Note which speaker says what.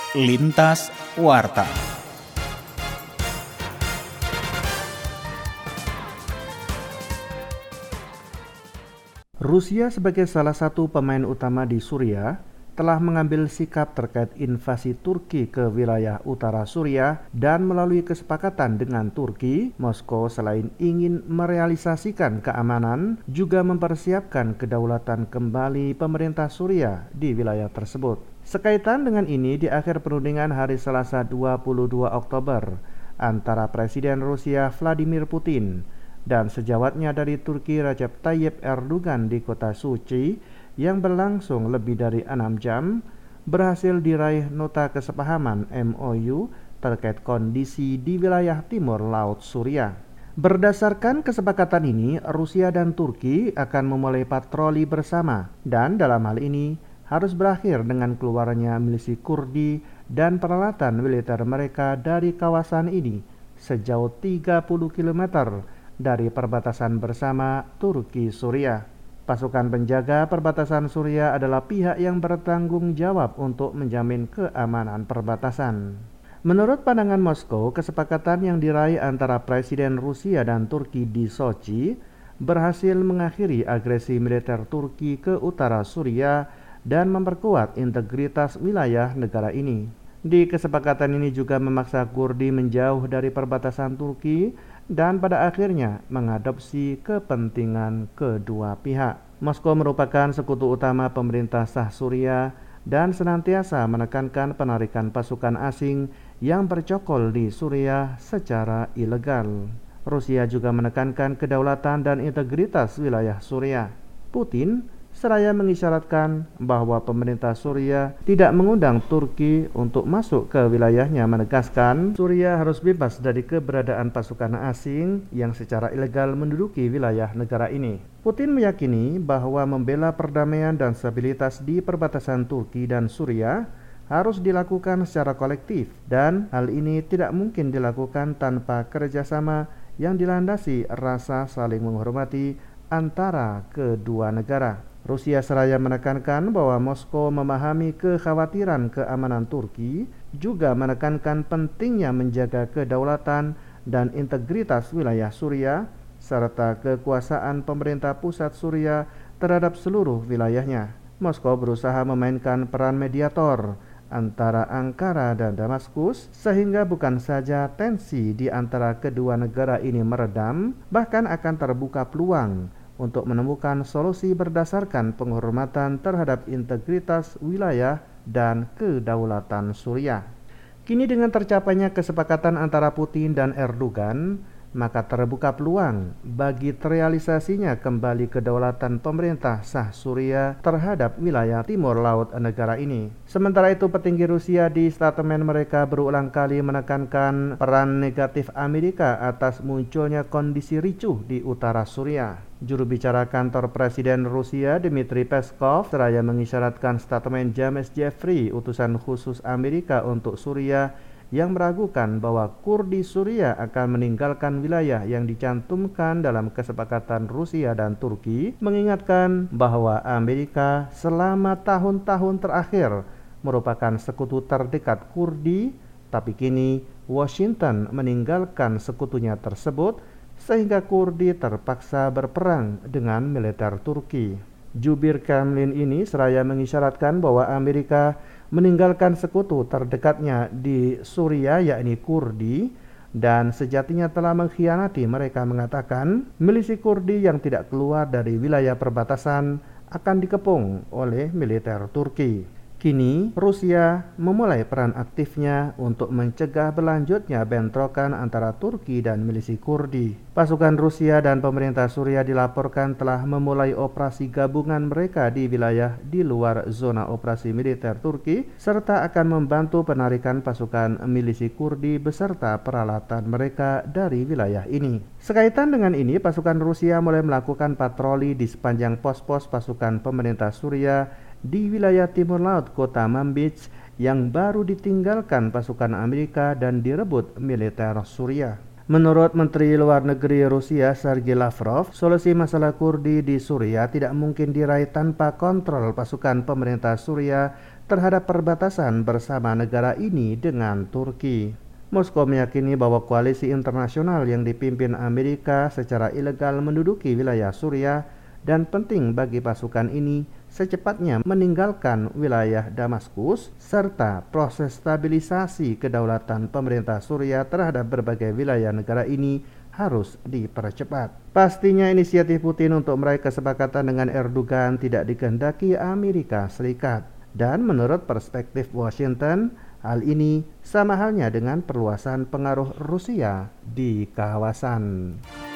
Speaker 1: Lintas Warta. Rusia sebagai salah satu pemain utama di Suriah telah mengambil sikap terkait invasi Turki ke wilayah utara Suriah, dan melalui kesepakatan dengan Turki, Moskow selain ingin merealisasikan keamanan, juga mempersiapkan kedaulatan kembali pemerintah Suriah di wilayah tersebut. Sekaitan dengan ini, di akhir perundingan hari Selasa 22 Oktober antara Presiden Rusia Vladimir Putin dan sejawatnya dari Turki Recep Tayyip Erdogan di kota Suci yang berlangsung lebih dari 6 jam, berhasil diraih nota kesepahaman MOU terkait kondisi di wilayah timur laut Suriah. Berdasarkan kesepakatan ini, Rusia dan Turki akan memulai patroli bersama, dan dalam hal ini harus berakhir dengan keluarnya milisi Kurdi dan peralatan militer mereka dari kawasan ini sejauh 30 km dari perbatasan bersama Turki-Suriah. Pasukan penjaga perbatasan Suriah adalah pihak yang bertanggung jawab untuk menjamin keamanan perbatasan. Menurut pandangan Moskow, kesepakatan yang diraih antara Presiden Rusia dan Turki di Sochi berhasil mengakhiri agresi militer Turki ke utara Suriah dan memperkuat integritas wilayah negara ini. Di kesepakatan ini juga memaksa Kurdi menjauh dari perbatasan Turki dan pada akhirnya mengadopsi kepentingan kedua pihak. Moskow merupakan sekutu utama pemerintah sah Suriah dan senantiasa menekankan penarikan pasukan asing yang bercokol di Suriah secara ilegal. Rusia juga menekankan kedaulatan dan integritas wilayah Suriah. Putin seraya mengisyaratkan bahwa pemerintah Suriah tidak mengundang Turki untuk masuk ke wilayahnya, menegaskan Suriah harus bebas dari keberadaan pasukan asing yang secara ilegal menduduki wilayah negara ini. Putin meyakini bahwa membela perdamaian dan stabilitas di perbatasan Turki dan Suriah harus dilakukan secara kolektif, dan hal ini tidak mungkin dilakukan tanpa kerjasama yang dilandasi rasa saling menghormati antara kedua negara. Rusia seraya menekankan bahwa Moskow memahami kekhawatiran keamanan Turki, juga menekankan pentingnya menjaga kedaulatan dan integritas wilayah Suriah, serta kekuasaan pemerintah pusat Suriah terhadap seluruh wilayahnya. Moskow berusaha memainkan peran mediator antara Ankara dan Damaskus, sehingga bukan saja tensi di antara kedua negara ini meredam, bahkan akan terbuka peluang untuk menemukan solusi berdasarkan penghormatan terhadap integritas wilayah dan kedaulatan Suriah. Kini dengan tercapainya kesepakatan antara Putin dan Erdogan, maka terbuka peluang bagi terrealisasinya kembali kedaulatan pemerintah sah Suriah terhadap wilayah timur laut negara ini. Sementara itu, petinggi Rusia di statemen mereka berulang kali menekankan peran negatif Amerika atas munculnya kondisi ricuh di utara Suriah. Juru bicara kantor Presiden Rusia Dmitry Peskov seraya mengisyaratkan statemen James Jeffrey, utusan khusus Amerika untuk Suriah, yang meragukan bahwa Kurdi Suriah akan meninggalkan wilayah yang dicantumkan dalam kesepakatan Rusia dan Turki, mengingatkan bahwa Amerika selama tahun-tahun terakhir merupakan sekutu terdekat Kurdi, tapi kini Washington meninggalkan sekutunya tersebut sehingga Kurdi terpaksa berperang dengan militer Turki. Jubir Kremlin ini seraya mengisyaratkan bahwa Amerika meninggalkan sekutu terdekatnya di Suriah, yakni Kurdi, dan sejatinya telah mengkhianati mereka, mengatakan milisi Kurdi yang tidak keluar dari wilayah perbatasan akan dikepung oleh militer Turki. Kini, Rusia memulai peran aktifnya untuk mencegah berlanjutnya bentrokan antara Turki dan milisi Kurdi. Pasukan Rusia dan pemerintah Suriah dilaporkan telah memulai operasi gabungan mereka di wilayah di luar zona operasi militer Turki, serta akan membantu penarikan pasukan milisi Kurdi beserta peralatan mereka dari wilayah ini. Sekaitan dengan ini, pasukan Rusia mulai melakukan patroli di sepanjang pos-pos pasukan pemerintah Suriah di wilayah timur laut kota Manbij yang baru ditinggalkan pasukan Amerika dan direbut militer Suriah. Menurut Menteri Luar Negeri Rusia Sergei Lavrov, solusi masalah Kurdi di Suriah tidak mungkin diraih tanpa kontrol pasukan pemerintah Suriah terhadap perbatasan bersama negara ini dengan Turki. Moskow meyakini bahwa koalisi internasional yang dipimpin Amerika secara ilegal menduduki wilayah Suriah dan penting bagi pasukan ini secepatnya meninggalkan wilayah Damaskus serta proses stabilisasi kedaulatan pemerintah Suriah terhadap berbagai wilayah negara ini harus dipercepat. Pastinya inisiatif Putin untuk meraih kesepakatan dengan Erdogan tidak dikehendaki Amerika Serikat. Dan menurut perspektif Washington, hal ini sama halnya dengan perluasan pengaruh Rusia di kawasan.